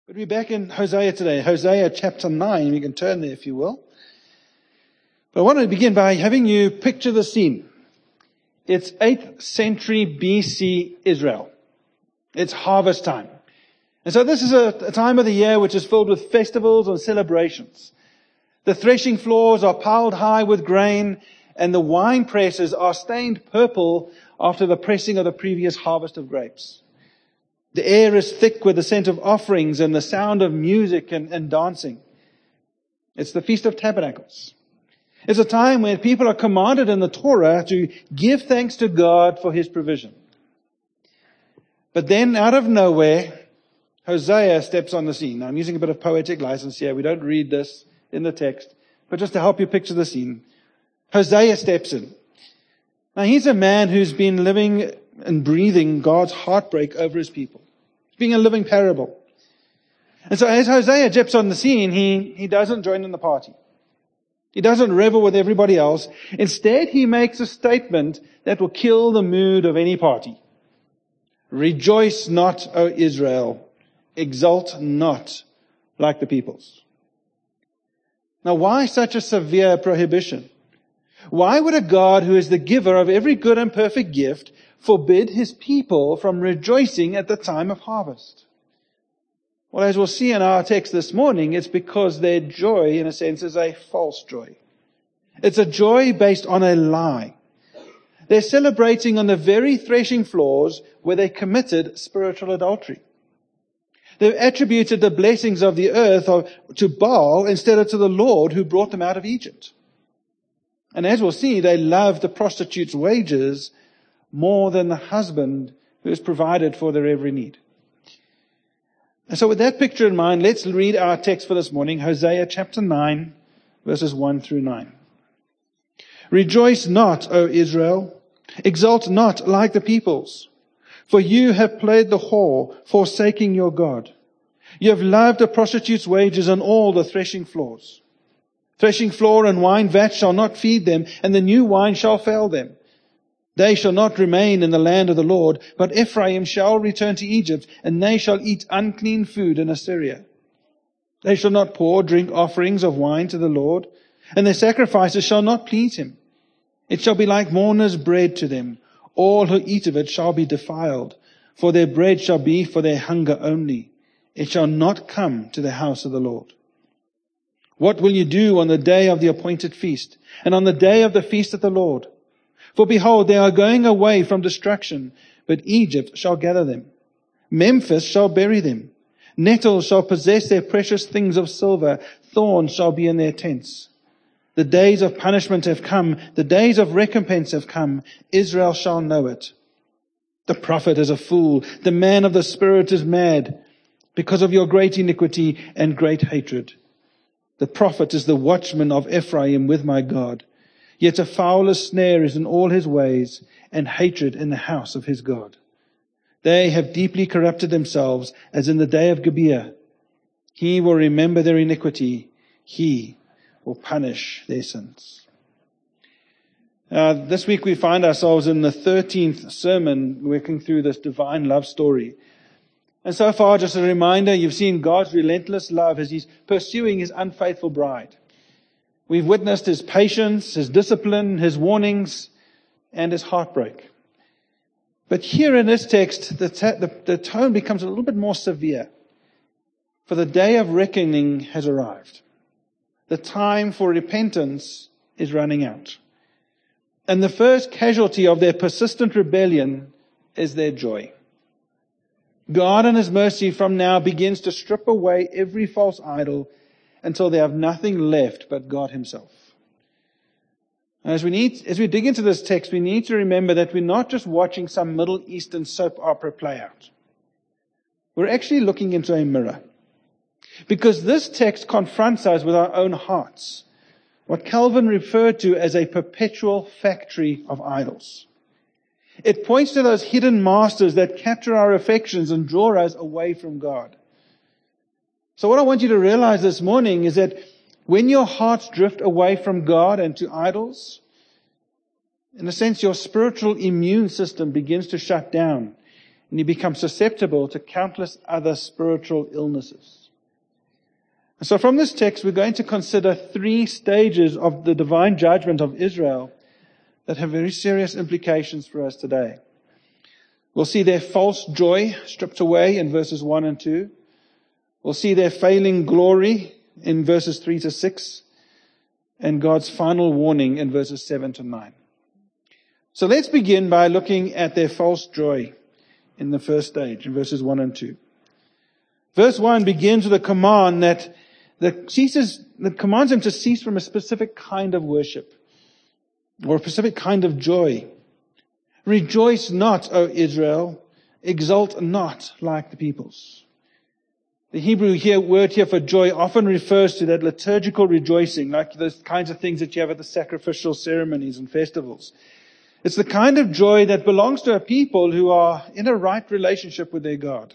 But we're back in Hosea today, Hosea chapter 9. You can turn there if you will. But I want to begin by having you picture the scene. It's 8th century BC Israel. It's harvest time. And so this is a time of the year which is filled with festivals and celebrations. The threshing floors are piled high with grain, and the wine presses are stained purple after the pressing of the previous harvest of grapes. The air is thick with the scent of offerings and the sound of music and dancing. It's the Feast of Tabernacles. It's a time when people are commanded in the Torah to give thanks to God for His provision. But then out of nowhere, Hosea steps on the scene. Now I'm using a bit of poetic license here. We don't read this in the text, but just to help you picture the scene. Hosea steps in. Now he's a man who's been living and breathing God's heartbreak over His people. It's being a living parable. And so as Hosea steps on the scene, he doesn't join in the party. He doesn't revel with everybody else. Instead, he makes a statement that will kill the mood of any party. Rejoice not, O Israel. Exult not like the peoples. Now, why such a severe prohibition? Why would a God who is the giver of every good and perfect gift forbid His people from rejoicing at the time of harvest? Well, as we'll see in our text this morning, it's because their joy, in a sense, is a false joy. It's a joy based on a lie. They're celebrating on the very threshing floors where they committed spiritual adultery. They've attributed the blessings of the earth to Baal instead of to the Lord who brought them out of Egypt. And as we'll see, they love the prostitute's wages more than the husband who has provided for their every need. And so with that picture in mind, let's read our text for this morning, Hosea chapter 9, verses 1 through 9. Rejoice not, O Israel, exult not like the peoples, for you have played the whore, forsaking your God. You have loved a prostitute's wages on all the threshing floors. Threshing floor and wine vat shall not feed them, and the new wine shall fail them. They shall not remain in the land of the Lord, but Ephraim shall return to Egypt, and they shall eat unclean food in Assyria. They shall not pour drink offerings of wine to the Lord, and their sacrifices shall not please Him. It shall be like mourner's bread to them. All who eat of it shall be defiled, for their bread shall be for their hunger only. It shall not come to the house of the Lord. What will you do on the day of the appointed feast, and on the day of the feast of the Lord? For behold, they are going away from destruction, but Egypt shall gather them. Memphis shall bury them. Nettles shall possess their precious things of silver. Thorns shall be in their tents. The days of punishment have come. The days of recompense have come. Israel shall know it. The prophet is a fool. The man of the spirit is mad because of your great iniquity and great hatred. The prophet is the watchman of Ephraim with my God. Yet a fowler's snare is in all his ways, and hatred in the house of his God. They have deeply corrupted themselves, as in the day of Gibeah. He will remember their iniquity. He will punish their sins. This week we find ourselves in the 13th sermon working through this divine love story. And so far, just a reminder, you've seen God's relentless love as He's pursuing His unfaithful bride. We've witnessed His patience, His discipline, His warnings, and His heartbreak. But here in this text, the tone becomes a little bit more severe. For the day of reckoning has arrived. The time for repentance is running out. And the first casualty of their persistent rebellion is their joy. God in His mercy from now begins to strip away every false idol until they have nothing left but God Himself. As we dig into this text, we need to remember that we're not just watching some Middle Eastern soap opera play out. We're actually looking into a mirror. Because this text confronts us with our own hearts. What Calvin referred to as a perpetual factory of idols. It points to those hidden masters that capture our affections and draw us away from God. So what I want you to realize this morning is that when your hearts drift away from God and to idols, in a sense, your spiritual immune system begins to shut down and you become susceptible to countless other spiritual illnesses. So from this text, we're going to consider 3 stages of the divine judgment of Israel that have very serious implications for us today. We'll see their false joy stripped away in verses 1 and 2. We'll see their failing glory in verses 3 to 6. And God's final warning in verses 7 to 9. So let's begin by looking at their false joy in the first stage, in verses 1 and 2. Verse 1 begins with a command that commands them to cease from a specific kind of worship, or a specific kind of joy. Rejoice not, O Israel, exult not like the peoples. The Hebrew word here for joy often refers to that liturgical rejoicing, like those kinds of things that you have at the sacrificial ceremonies and festivals. It's the kind of joy that belongs to a people who are in a right relationship with their God.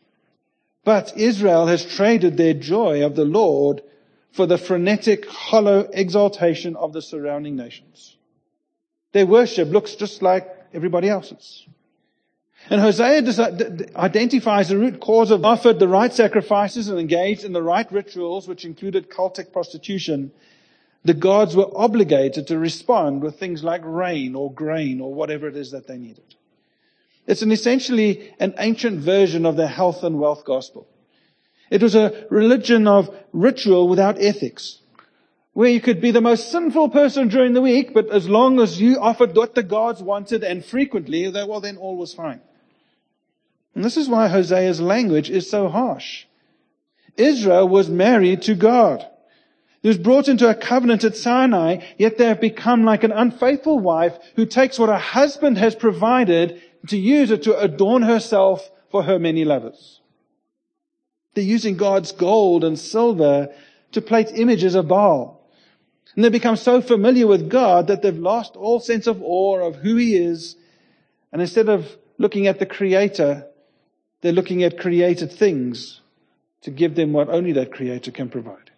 But Israel has traded their joy of the Lord for the frenetic, hollow exaltation of the surrounding nations. Their worship looks just like everybody else's. And Hosea identifies the root cause of offered the right sacrifices and engaged in the right rituals, which included cultic prostitution. The gods were obligated to respond with things like rain or grain or whatever it is that they needed. It's essentially an ancient version of the health and wealth gospel. It was a religion of ritual without ethics, where you could be the most sinful person during the week, but as long as you offered what the gods wanted and frequently, well, then all was fine. And this is why Hosea's language is so harsh. Israel was married to God. He was brought into a covenant at Sinai, yet they have become like an unfaithful wife who takes what her husband has provided to use it to adorn herself for her many lovers. They're using God's gold and silver to plate images of Baal. And they become so familiar with God that they've lost all sense of awe of who He is. And instead of looking at the Creator, they're looking at created things to give them what only that Creator can provide.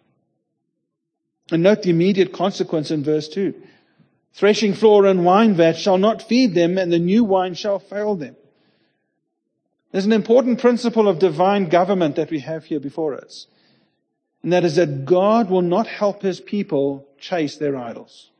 And note the immediate consequence in verse 2. Threshing floor and wine vat shall not feed them, and the new wine shall fail them. There's an important principle of divine government that we have here before us. And that is that God will not help His people chase their idols.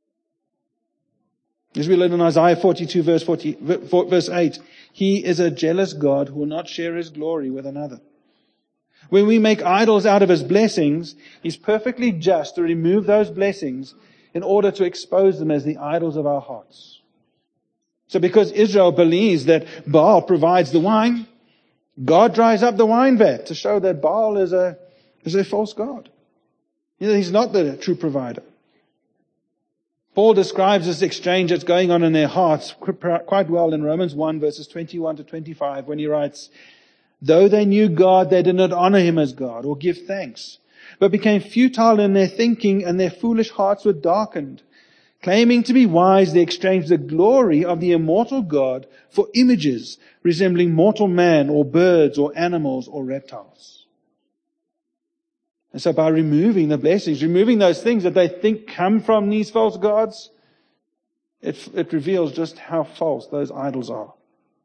As we learn in Isaiah 42 verse 8, He is a jealous God who will not share His glory with another. When we make idols out of His blessings, He's perfectly just to remove those blessings in order to expose them as the idols of our hearts. So because Israel believes that Baal provides the wine, God dries up the wine vat to show that Baal is a false god. He's not the true provider. Paul describes this exchange that's going on in their hearts quite well in Romans 1 verses 21 to 25 when he writes, though they knew God, they did not honor Him as God or give thanks, but became futile in their thinking, and their foolish hearts were darkened. Claiming to be wise, they exchanged the glory of the immortal God for images resembling mortal man or birds or animals or reptiles. And so by removing the blessings, removing those things that they think come from these false gods, it reveals just how false those idols are.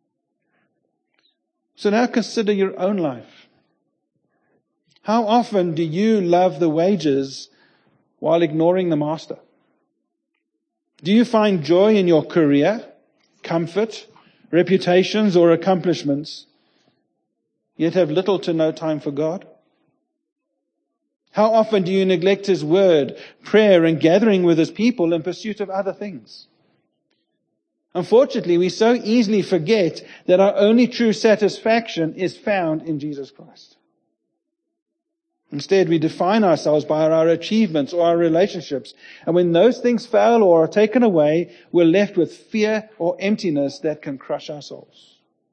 So now consider your own life. How often do you love the wages while ignoring the master? Do you find joy in your career, comfort, reputations, or accomplishments, yet have little to no time for God? How often do you neglect His word, prayer, and gathering with His people in pursuit of other things? Unfortunately, we so easily forget that our only true satisfaction is found in Jesus Christ. Instead, we define ourselves by our achievements or our relationships. And when those things fail or are taken away, we're left with fear or emptiness that can crush our souls.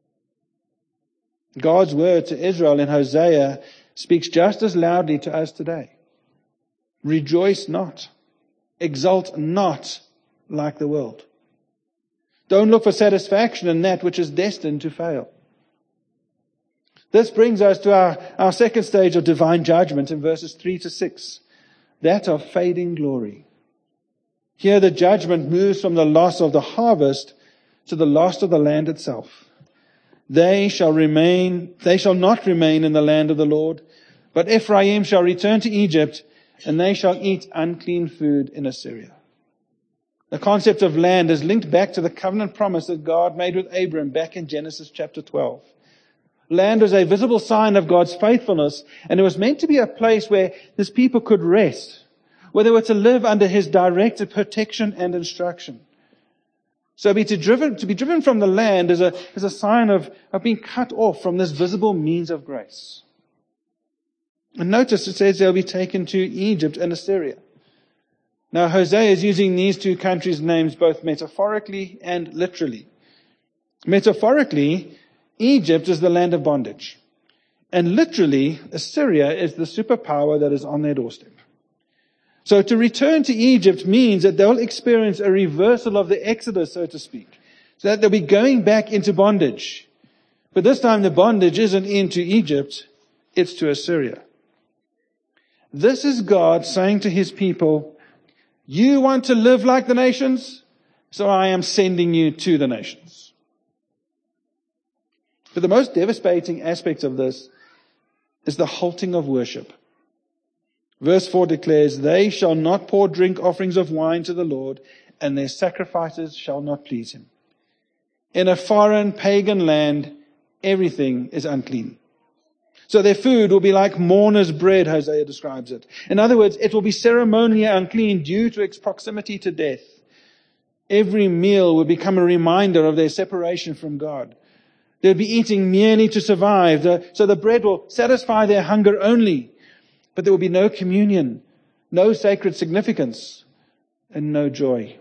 God's word to Israel in Hosea speaks just as loudly to us today. Rejoice not. Exult not like the world. Don't look for satisfaction in that which is destined to fail. This brings us to our second stage of divine judgment in verses 3 to 6. That of fading glory. Here the judgment moves from the loss of the harvest to the loss of the land itself. They shall not remain in the land of the Lord, But Ephraim shall return to Egypt, and they shall eat unclean food in Assyria. The concept of land is linked back to the covenant promise that God made with Abram back in Genesis chapter 12. Land was a visible sign of God's faithfulness, and it was meant to be a place where His people could rest, where they were to live under His direct protection and instruction. So to be driven from the land is a sign of being cut off from this visible means of grace. And notice it says they'll be taken to Egypt and Assyria. Now Hosea is using these two countries' names both metaphorically and literally. Metaphorically, Egypt is the land of bondage. And literally, Assyria is the superpower that is on their doorstep. So to return to Egypt means that they'll experience a reversal of the Exodus, so to speak. So that they'll be going back into bondage. But this time the bondage isn't into Egypt, it's to Assyria. This is God saying to His people, you want to live like the nations? So I am sending you to the nations. But the most devastating aspect of this is the halting of worship. Verse 4 declares, they shall not pour drink offerings of wine to the Lord, and their sacrifices shall not please Him. In a foreign pagan land, everything is unclean. So their food will be like mourner's bread, Hosea describes it. In other words, it will be ceremonially unclean due to its proximity to death. Every meal will become a reminder of their separation from God. They'll be eating merely to survive. So the bread will satisfy their hunger only. But there will be no communion, no sacred significance, and no joy.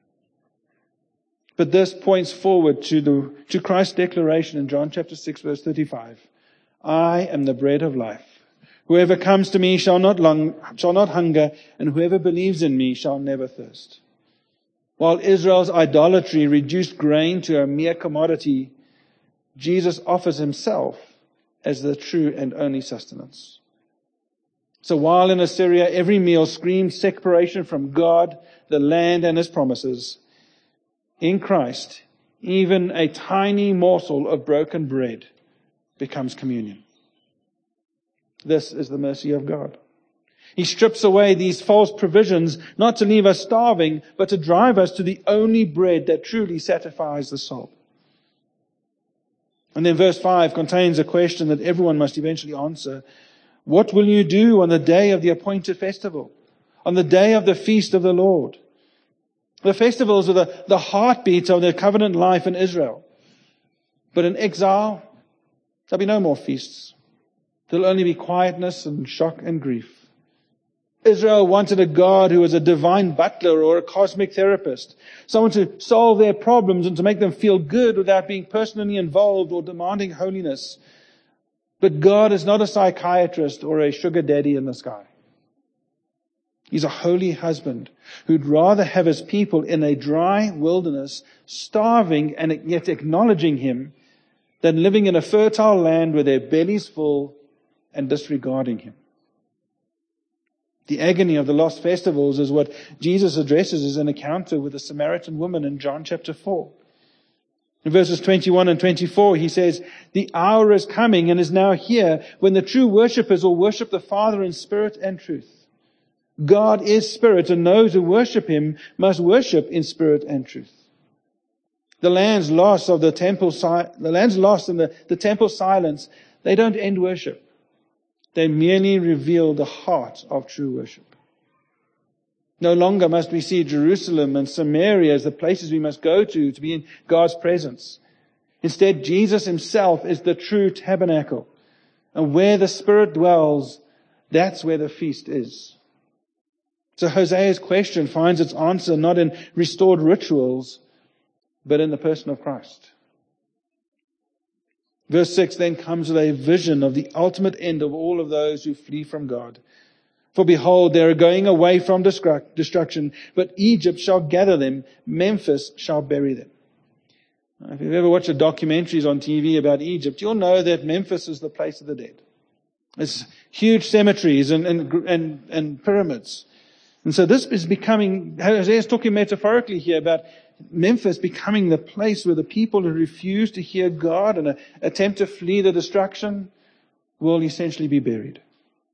But this points forward to Christ's declaration in John chapter 6, verse 35. I am the bread of life. Whoever comes to me shall not hunger, and whoever believes in me shall never thirst. While Israel's idolatry reduced grain to a mere commodity, Jesus offers Himself as the true and only sustenance. So while in Assyria every meal screamed separation from God, the land, and His promises, in Christ, even a tiny morsel of broken bread becomes communion. This is the mercy of God. He strips away these false provisions, not to leave us starving, but to drive us to the only bread that truly satisfies the soul. And then verse 5 contains a question that everyone must eventually answer. What will you do on the day of the appointed festival? On the day of the feast of the Lord? The festivals are the heartbeat of the covenant life in Israel. But in exile, there'll be no more feasts. There'll only be quietness and shock and grief. Israel wanted a God who was a divine butler or a cosmic therapist. Someone to solve their problems and to make them feel good without being personally involved or demanding holiness. But God is not a psychiatrist or a sugar daddy in the sky. He's a holy husband who'd rather have His people in a dry wilderness, starving and yet acknowledging Him, than living in a fertile land with their bellies full and disregarding Him. The agony of the lost festivals is what Jesus addresses as an encounter with a Samaritan woman in John chapter 4. In verses 21 and 24, He says, the hour is coming and is now here when the true worshippers will worship the Father in spirit and truth. God is spirit, and those who worship Him must worship in spirit and truth. The lands lost in the temple silence, they don't end worship. They merely reveal the heart of true worship. No longer must we see Jerusalem and Samaria as the places we must go to be in God's presence. Instead, Jesus Himself is the true tabernacle. And where the Spirit dwells, that's where the feast is. So Hosea's question finds its answer not in restored rituals, but in the person of Christ. Verse 6 then comes with a vision of the ultimate end of all of those who flee from God. For behold, they are going away from destruction, but Egypt shall gather them, Memphis shall bury them. If you've ever watched the documentaries on TV about Egypt, you'll know that Memphis is the place of the dead. It's huge cemeteries and pyramids. And so this is becoming, Hosea is talking metaphorically here about Memphis becoming the place where the people who refuse to hear God and attempt to flee the destruction will essentially be buried.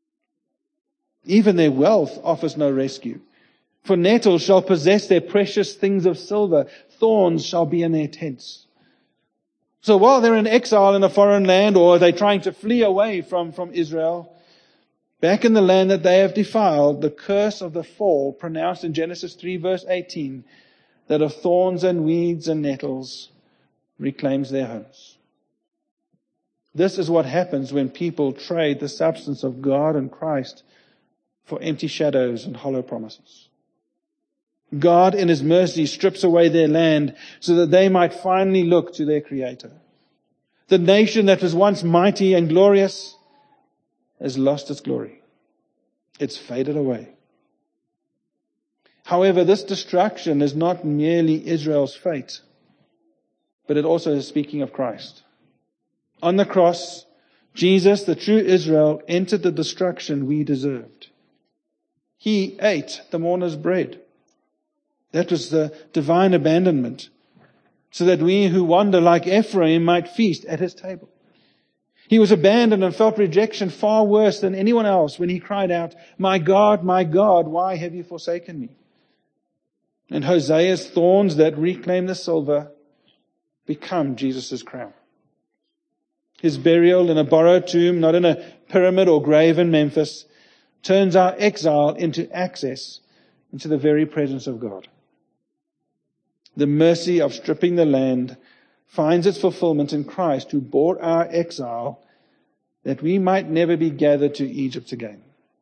Even their wealth offers no rescue. For nettles shall possess their precious things of silver. Thorns shall be in their tents. So while they're in exile in a foreign land, or they're trying to flee away from Israel, back in the land that they have defiled, the curse of the fall pronounced in Genesis 3 verse 18, that of thorns and weeds and nettles reclaims their homes. This is what happens when people trade the substance of God and Christ for empty shadows and hollow promises. God in His mercy strips away their land so that they might finally look to their Creator. The nation that was once mighty and glorious has lost its glory. It's faded away. However, this destruction is not merely Israel's fate, but it also is speaking of Christ. On the cross, Jesus, the true Israel, entered the destruction we deserved. He ate the mourner's bread. That was the divine abandonment, so that we who wander like Ephraim might feast at His table. He was abandoned and felt rejection far worse than anyone else when He cried out, my God, why have you forsaken me?" And Hosea's thorns that reclaim the silver become Jesus' crown. His burial in a borrowed tomb, not in a pyramid or grave in Memphis, turns our exile into access into the very presence of God. The mercy of stripping the land finds its fulfillment in Christ, who bore our exile that we might never be gathered to Egypt again.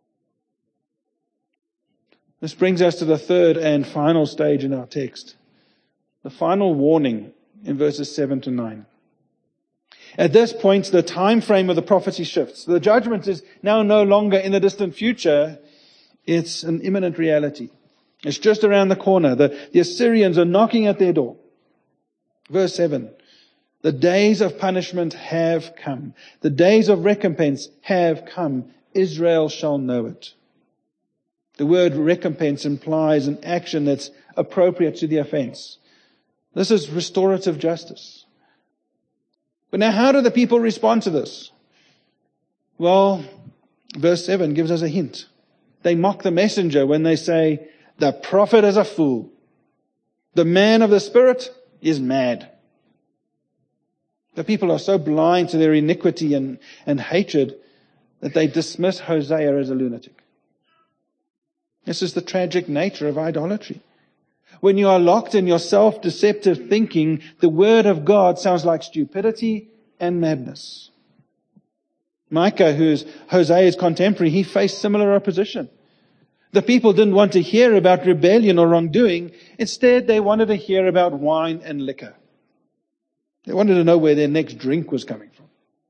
This brings us to the third and final stage in our text, the final warning in verses 7 to 9. At this point, the time frame of the prophecy shifts. The judgment is now no longer in the distant future. It's an imminent reality. It's just around the corner. The Assyrians are knocking at their door. Verse 7. The days of punishment have come. The days of recompense have come. Israel shall know it. The word recompense implies an action that's appropriate to the offense. This is restorative justice. But now how do the people respond to this? Well, verse 7 gives us a hint. They mock the messenger when they say, the prophet is a fool. The man of the Spirit is mad. The people are so blind to their iniquity and hatred that they dismiss Hosea as a lunatic. This is the tragic nature of idolatry. When you are locked in your self-deceptive thinking, the word of God sounds like stupidity and madness. Micah, who is Hosea's contemporary, he faced similar opposition. The people didn't want to hear about rebellion or wrongdoing. Instead, they wanted to hear about wine and liquor. They wanted to know where their next drink was coming from.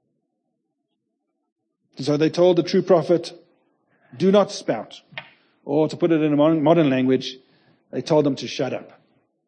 So they told the true prophet, do not spout. Or to put it in a modern language, they told them to shut up.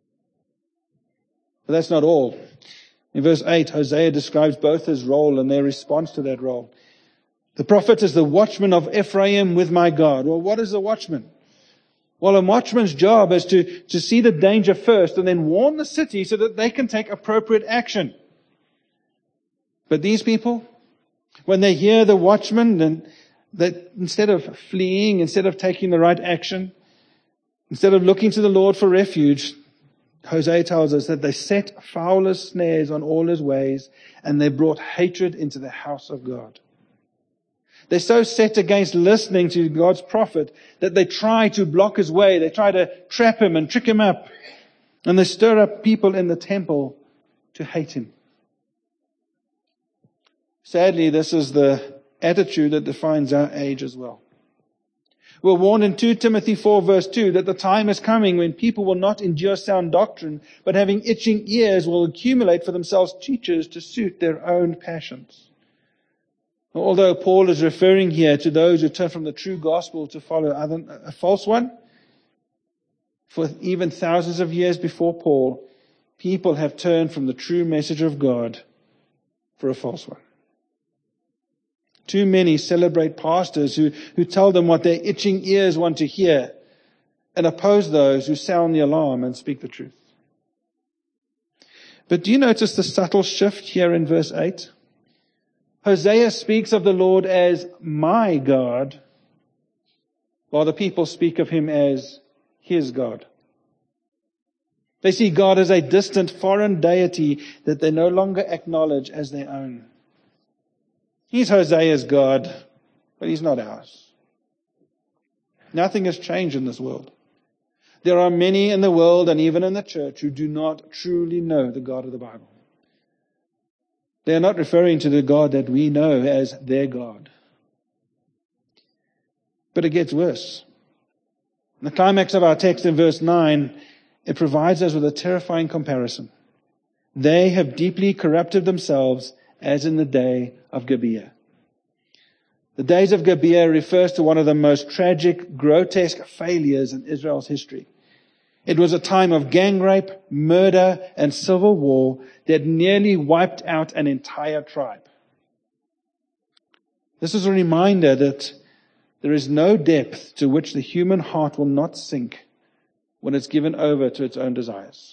But that's not all. In verse 8, Hosea describes both his role and their response to that role. The prophet is the watchman of Ephraim with my God. Well, what is a watchman? Well, a watchman's job is to see the danger first and then warn the city so that they can take appropriate action. But these people, when they hear the watchman, then that instead of fleeing, instead of taking the right action, instead of looking to the Lord for refuge, Hosea tells us that they set fowler's snares on all his ways, and they brought hatred into the house of God. They're so set against listening to God's prophet that they try to block his way. They try to trap him and trick him up. And they stir up people in the temple to hate him. Sadly, this is the attitude that defines our age as well. We're warned in 2 Timothy 4 verse 2 that the time is coming when people will not endure sound doctrine, but having itching ears will accumulate for themselves teachers to suit their own passions. Although Paul is referring here to those who turn from the true gospel to follow a false one, for even thousands of years before Paul, people have turned from the true message of God for a false one. Too many celebrate pastors who tell them what their itching ears want to hear and oppose those who sound the alarm and speak the truth. But do you notice the subtle shift here in verse 8? Hosea speaks of the Lord as my God, while the people speak of him as his God. They see God as a distant foreign deity that they no longer acknowledge as their own. He's Hosea's God, but he's not ours. Nothing has changed in this world. There are many in the world and even in the church who do not truly know the God of the Bible. They are not referring to the God that we know as their God. But it gets worse. In the climax of our text in verse 9, it provides us with a terrifying comparison. They have deeply corrupted themselves as in the day of Gibeah. The days of Gibeah refers to one of the most tragic, grotesque failures in Israel's history. It was a time of gang rape, murder, and civil war that nearly wiped out an entire tribe. This is a reminder that there is no depth to which the human heart will not sink when it's given over to its own desires.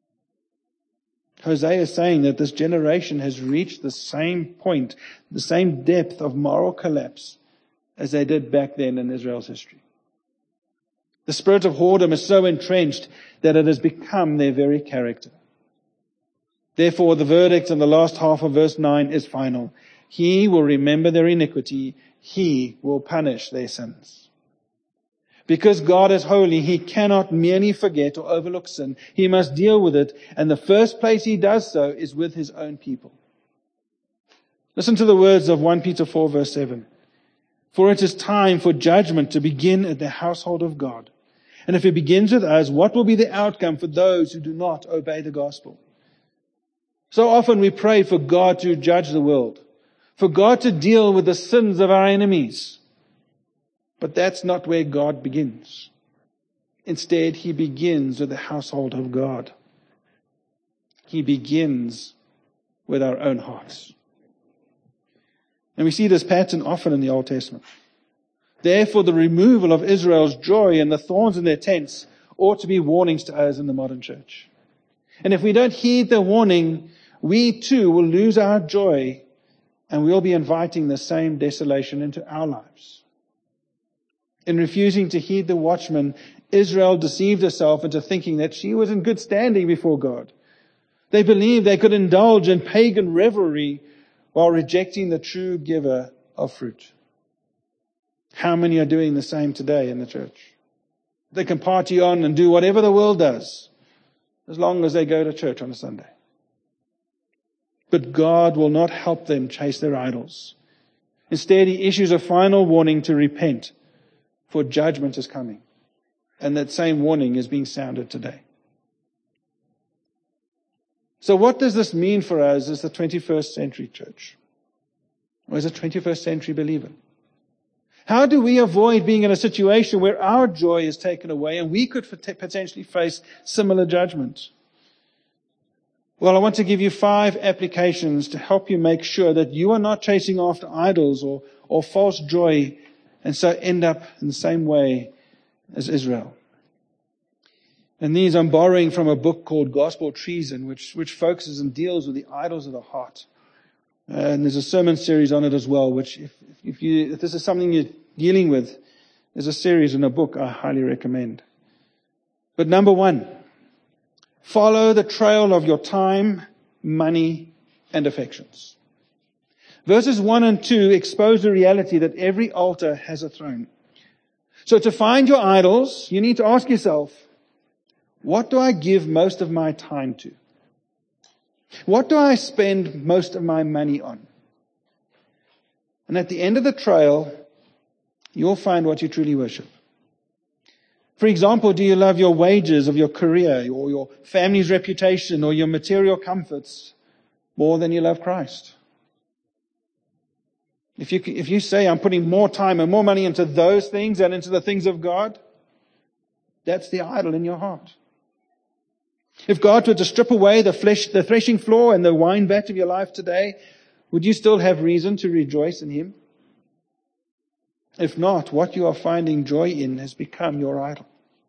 Hosea is saying that this generation has reached the same point, the same depth of moral collapse as they did back then in Israel's history. The spirit of whoredom is so entrenched that it has become their very character. Therefore, the verdict in the last half of verse 9 is final. He will remember their iniquity. He will punish their sins. Because God is holy, He cannot merely forget or overlook sin. He must deal with it, and the first place He does so is with His own people. Listen to the words of 1 Peter 4 verse 7. For it is time for judgment to begin at the household of God. And if it begins with us, what will be the outcome for those who do not obey the gospel? So often we pray for God to judge the world, for God to deal with the sins of our enemies. But that's not where God begins. Instead, He begins with the household of God. He begins with our own hearts. And we see this pattern often in the Old Testament. Therefore, the removal of Israel's joy and the thorns in their tents ought to be warnings to us in the modern church. And if we don't heed the warning, we too will lose our joy and we'll be inviting the same desolation into our lives. In refusing to heed the watchman, Israel deceived herself into thinking that she was in good standing before God. They believed they could indulge in pagan revelry while rejecting the true giver of fruit. How many are doing the same today in the church? They can party on and do whatever the world does, as long as they go to church on a Sunday. But God will not help them chase their idols. Instead, He issues a final warning to repent, for judgment is coming. And that same warning is being sounded today. So what does this mean for us as the 21st century church? Or as a 21st century believer? How do we avoid being in a situation where our joy is taken away and we could potentially face similar judgment? Well, I want to give you 5 applications to help you make sure that you are not chasing after idols or false joy and so end up in the same way as Israel. And these I'm borrowing from a book called Gospel Treason, which focuses and deals with the idols of the heart. And there's a sermon series on it as well, which if this is something you're dealing with, there's a series in a book I highly recommend. But number 1, follow the trail of your time, money, and affections. Verses 1 and 2 expose the reality that every altar has a throne. So to find your idols, you need to ask yourself, what do I give most of my time to? What do I spend most of my money on? And at the end of the trail, you'll find what you truly worship. For example, do you love your wages of your career or your family's reputation or your material comforts more than you love Christ? If you say, I'm putting more time and more money into those things than into the things of God, that's the idol in your heart. If God were to strip away the threshing floor and the wine vat of your life today, would you still have reason to rejoice in Him? If not, what you are finding joy in has become your idol.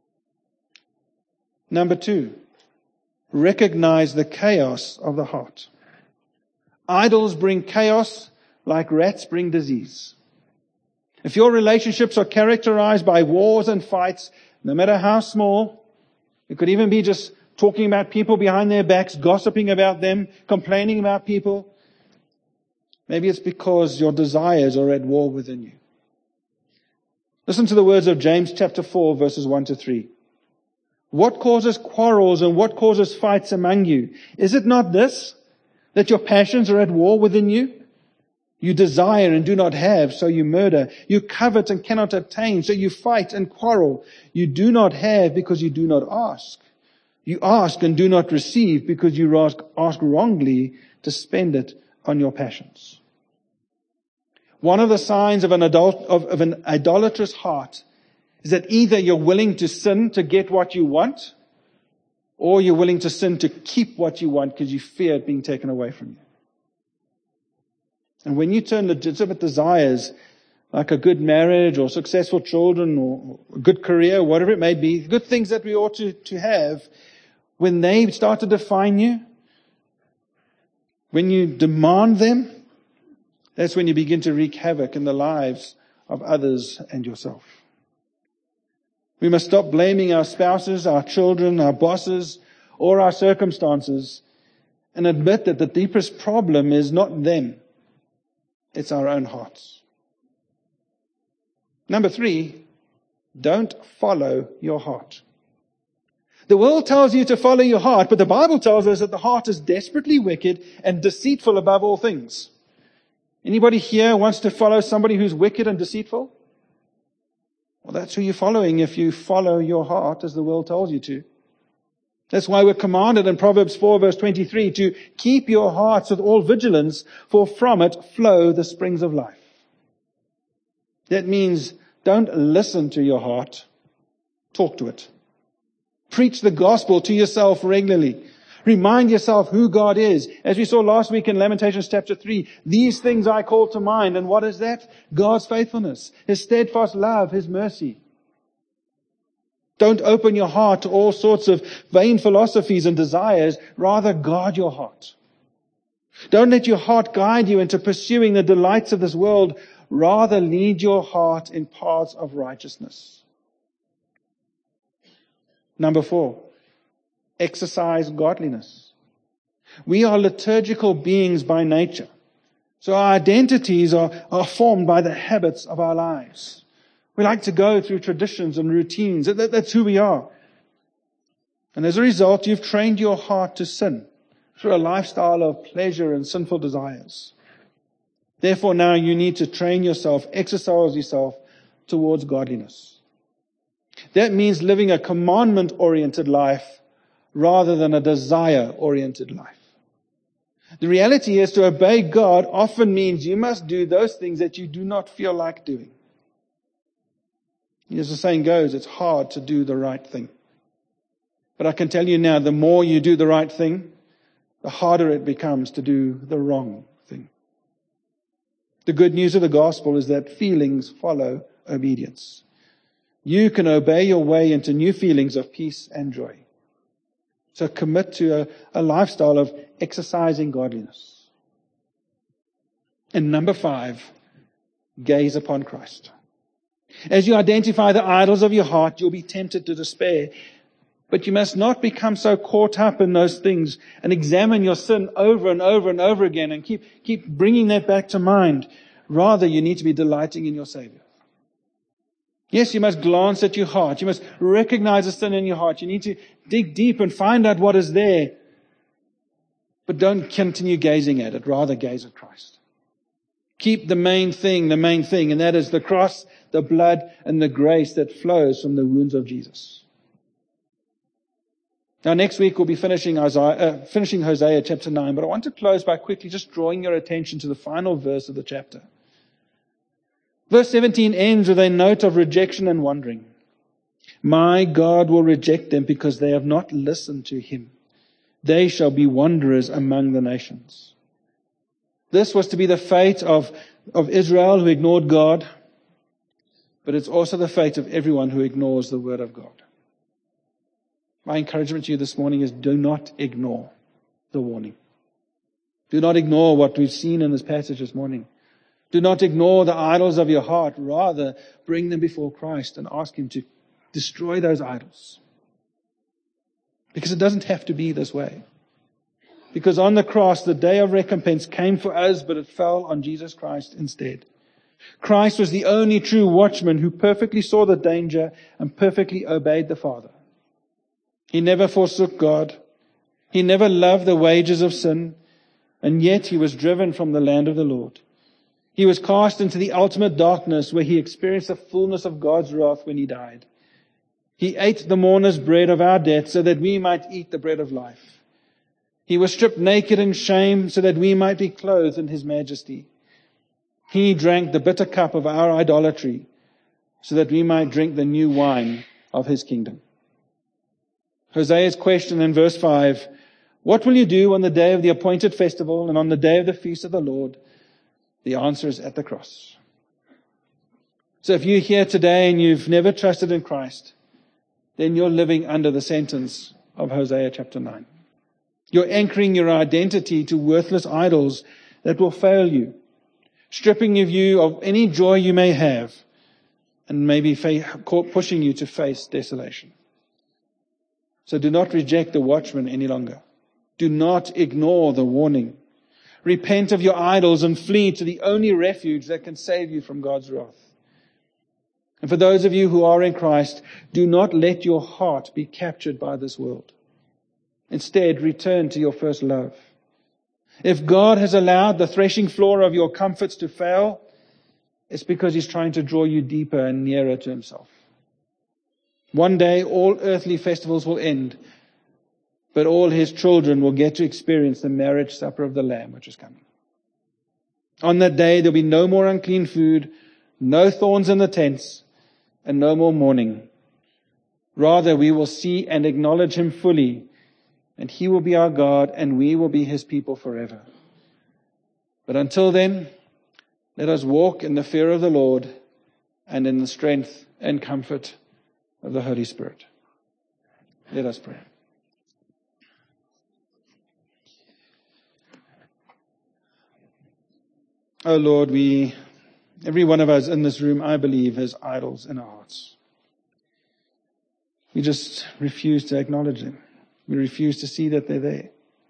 Number 2, recognize the chaos of the heart. Idols bring chaos like rats bring disease. If your relationships are characterized by wars and fights, no matter how small, it could even be just talking about people behind their backs, gossiping about them, complaining about people, maybe it's because your desires are at war within you. Listen to the words of James chapter 4, verses 1 to 3. What causes quarrels and what causes fights among you? Is it not this, that your passions are at war within you? You desire and do not have, so you murder. You covet and cannot obtain, so you fight and quarrel. You do not have because you do not ask. You ask and do not receive because you ask wrongly to spend it on your passions. One of the signs of an idolatrous heart is that either you're willing to sin to get what you want, or you're willing to sin to keep what you want because you fear it being taken away from you. And when you turn legitimate desires, like a good marriage or successful children or a good career, whatever it may be, good things that we ought to have, when they start to define you, when you demand them, that's when you begin to wreak havoc in the lives of others and yourself. We must stop blaming our spouses, our children, our bosses, or our circumstances, and admit that the deepest problem is not them. It's our own hearts. Number 3, don't follow your heart. The world tells you to follow your heart, but the Bible tells us that the heart is desperately wicked and deceitful above all things. Anybody here wants to follow somebody who's wicked and deceitful? Well, that's who you're following if you follow your heart as the world tells you to. That's why we're commanded in Proverbs 4 verse 23 to keep your hearts with all vigilance, for from it flow the springs of life. That means don't listen to your heart, talk to it. Preach the gospel to yourself regularly. Remind yourself who God is. As we saw last week in Lamentations chapter 3, these things I call to mind. And what is that? God's faithfulness, His steadfast love, His mercy. Don't open your heart to all sorts of vain philosophies and desires. Rather, guard your heart. Don't let your heart guide you into pursuing the delights of this world. Rather, lead your heart in paths of righteousness. Number 4, exercise godliness. We are liturgical beings by nature. So our identities are formed by the habits of our lives. We like to go through traditions and routines. That's who we are. And as a result, you've trained your heart to sin through a lifestyle of pleasure and sinful desires. Therefore, now you need to train yourself, exercise yourself towards godliness. That means living a commandment-oriented life rather than a desire-oriented life. The reality is to obey God often means you must do those things that you do not feel like doing. As the saying goes, it's hard to do the right thing. But I can tell you now, the more you do the right thing, the harder it becomes to do the wrong thing. The good news of the gospel is that feelings follow obedience. You can obey your way into new feelings of peace and joy. So commit to a lifestyle of exercising godliness. And number 5, gaze upon Christ. As you identify the idols of your heart, you'll be tempted to despair. But you must not become so caught up in those things and examine your sin over and over and over again and keep bringing that back to mind. Rather, you need to be delighting in your Savior. Yes, you must glance at your heart. You must recognize the sin in your heart. You need to dig deep and find out what is there. But don't continue gazing at it. Rather, gaze at Christ. Keep the main thing, and that is the cross, the blood, and the grace that flows from the wounds of Jesus. Now, next week we'll be finishing Hosea chapter 9, but I want to close by quickly just drawing your attention to the final verse of the chapter. Verse 17 ends with a note of rejection and wandering. My God will reject them because they have not listened to Him. They shall be wanderers among the nations. This was to be the fate of Israel who ignored God, but it's also the fate of everyone who ignores the Word of God. My encouragement to you this morning is do not ignore the warning. Do not ignore what we've seen in this passage this morning. Do not ignore the idols of your heart. Rather, bring them before Christ and ask Him to destroy those idols. Because it doesn't have to be this way. Because on the cross, the day of recompense came for us, but it fell on Jesus Christ instead. Christ was the only true watchman who perfectly saw the danger and perfectly obeyed the Father. He never forsook God. He never loved the wages of sin, and yet He was driven from the land of the Lord. He was cast into the ultimate darkness where He experienced the fullness of God's wrath when He died. He ate the mourner's bread of our death so that we might eat the bread of life. He was stripped naked in shame so that we might be clothed in His majesty. He drank the bitter cup of our idolatry so that we might drink the new wine of His kingdom. Hosea's question in verse 5, what will you do on the day of the appointed festival and on the day of the feast of the Lord? The answer is at the cross. So if you're here today and you've never trusted in Christ, then you're living under the sentence of Hosea chapter 9. You're anchoring your identity to worthless idols that will fail you, stripping you of any joy you may have, and maybe pushing you to face desolation. So do not reject the watchman any longer. Do not ignore the warning. Repent of your idols and flee to the only refuge that can save you from God's wrath. And for those of you who are in Christ, do not let your heart be captured by this world. Instead, return to your first love. If God has allowed the threshing floor of your comforts to fail, it's because He's trying to draw you deeper and nearer to Himself. One day, all earthly festivals will end, but all His children will get to experience the marriage supper of the Lamb, which is coming. On that day, there'll be no more unclean food, no thorns in the tents, and no more mourning. Rather, we will see and acknowledge Him fully, and He will be our God, and we will be His people forever. But until then, let us walk in the fear of the Lord and in the strength and comfort of the Holy Spirit. Let us pray. Oh Lord, every one of us in this room, I believe, has idols in our hearts. We just refuse to acknowledge them. We refuse to see that they're there.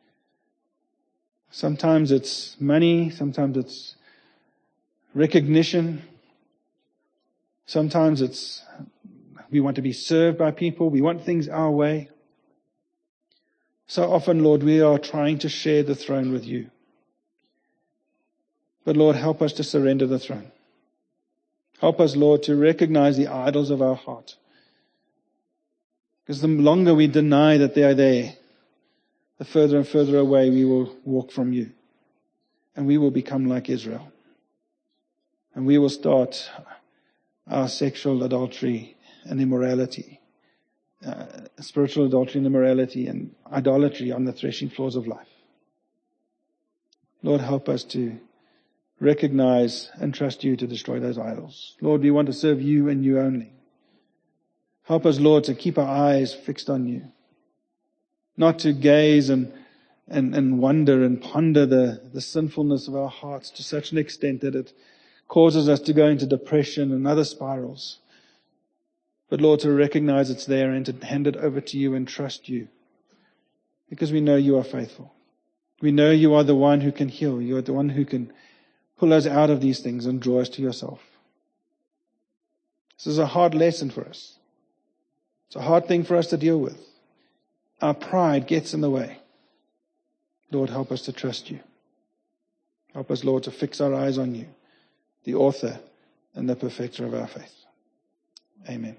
Sometimes it's money, sometimes it's recognition. Sometimes it's we want to be served by people, we want things our way. So often, Lord, we are trying to share the throne with You. But Lord, help us to surrender the throne. Help us, Lord, to recognize the idols of our heart. Because the longer we deny that they are there, the further and further away we will walk from You. And we will become like Israel. And we will start our sexual adultery and immorality, spiritual adultery and immorality and idolatry on the threshing floors of life. Lord, help us to recognize and trust You to destroy those idols. Lord, we want to serve You and You only. Help us, Lord, to keep our eyes fixed on You. Not to gaze and wonder and ponder the sinfulness of our hearts to such an extent that it causes us to go into depression and other spirals. But Lord, to recognize it's there and to hand it over to You and trust You. Because we know You are faithful. We know You are the one who can heal. You are the one who can pull us out of these things and draw us to Yourself. This is a hard lesson for us. It's a hard thing for us to deal with. Our pride gets in the way. Lord, help us to trust You. Help us, Lord, to fix our eyes on You, the author and the perfecter of our faith. Amen.